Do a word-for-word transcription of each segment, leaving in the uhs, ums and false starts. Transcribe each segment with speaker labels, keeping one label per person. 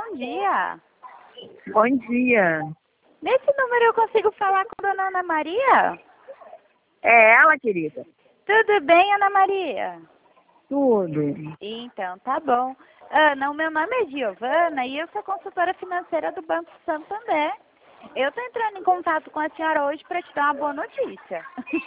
Speaker 1: bom dia.
Speaker 2: Bom dia.
Speaker 1: Nesse número eu consigo falar com a dona Ana Maria?
Speaker 2: É ela, querida?
Speaker 1: Tudo bem, Ana Maria?
Speaker 2: Tudo.
Speaker 1: Então, tá bom. Ana, o meu nome é Giovana e eu sou consultora financeira do Banco Santander. Eu tô entrando em contato com a senhora hoje para te dar uma boa notícia.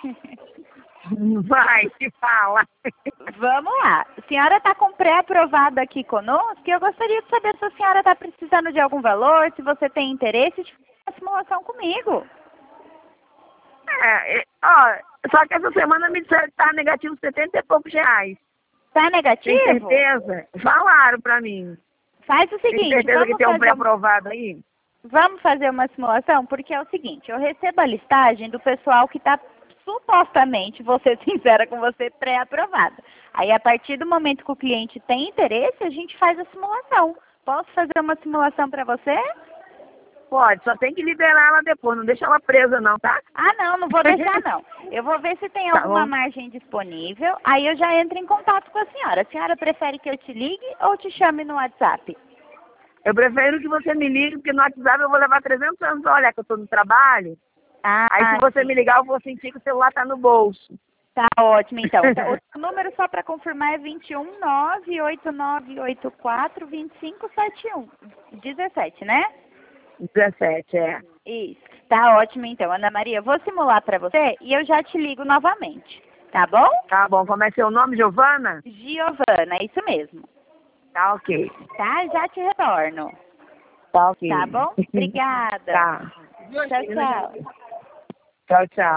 Speaker 2: Vai, se fala.
Speaker 1: Vamos lá. A senhora está com pré-aprovada aqui conosco e eu gostaria de saber se a senhora está precisando de algum valor, se você tem interesse de fazer uma simulação comigo.
Speaker 2: É, é, ó, só que essa semana me disseram que tá negativo setenta e poucos reais.
Speaker 1: Tá
Speaker 2: Tem
Speaker 1: negativo?
Speaker 2: certeza? Falaram pra mim.
Speaker 1: Faz o
Speaker 2: Tem
Speaker 1: seguinte,
Speaker 2: certeza que
Speaker 1: vamos
Speaker 2: tem um
Speaker 1: fazer, um-
Speaker 2: pré-aprovado aí?
Speaker 1: vamos fazer uma simulação, porque é o seguinte, eu recebo a listagem do pessoal que está supostamente, vou ser sincera com você, pré-aprovada. Aí, a partir do momento que o cliente tem interesse, a gente faz a simulação. Posso fazer uma simulação para você?
Speaker 2: Pode, só tem que liberar ela depois, não deixa ela presa não, tá?
Speaker 1: Ah, não, não vou deixar não. Eu vou ver se tem
Speaker 2: Tá
Speaker 1: alguma
Speaker 2: bom.
Speaker 1: margem disponível, aí eu já entro em contato com a senhora. A senhora prefere que eu te ligue ou te chame no WhatsApp?
Speaker 2: Eu prefiro que você me ligue, porque no WhatsApp eu vou levar trezentos anos pra olhar que eu tô no trabalho.
Speaker 1: Ah,
Speaker 2: Aí se você
Speaker 1: sim.
Speaker 2: me ligar, eu vou sentir que o celular tá no bolso.
Speaker 1: Tá ótimo, então. O número, só para confirmar, é vinte e um, nove oito nove oito quatro, vinte e cinco setenta e um. dezessete, né?
Speaker 2: dezessete, é.
Speaker 1: Isso. Tá ótimo, então. Ana Maria, eu vou simular para você e eu já te ligo novamente. Tá bom?
Speaker 2: Tá bom, como é seu nome, Giovana?
Speaker 1: Giovana, é isso mesmo.
Speaker 2: Tá ok.
Speaker 1: Tá? Já te retorno.
Speaker 2: Tá ok.
Speaker 1: Tá bom? Obrigada.
Speaker 2: Tá.
Speaker 1: Tchau, tchau.
Speaker 2: Tchau, tchau.